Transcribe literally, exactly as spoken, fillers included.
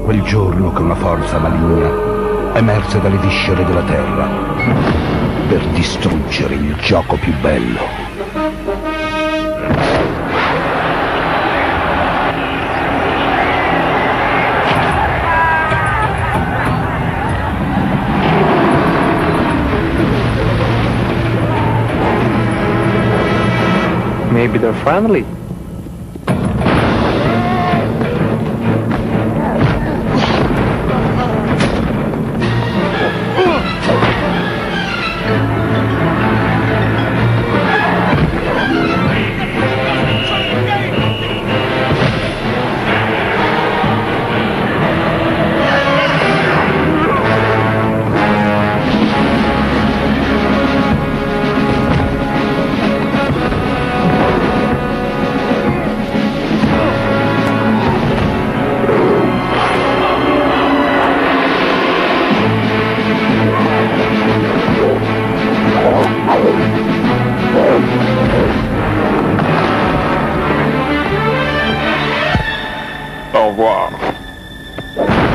in quel giorno che una forza maligna emerse dalle viscere della terra per distruggere il gioco più bello. Maybe they're friendly. Au revoir.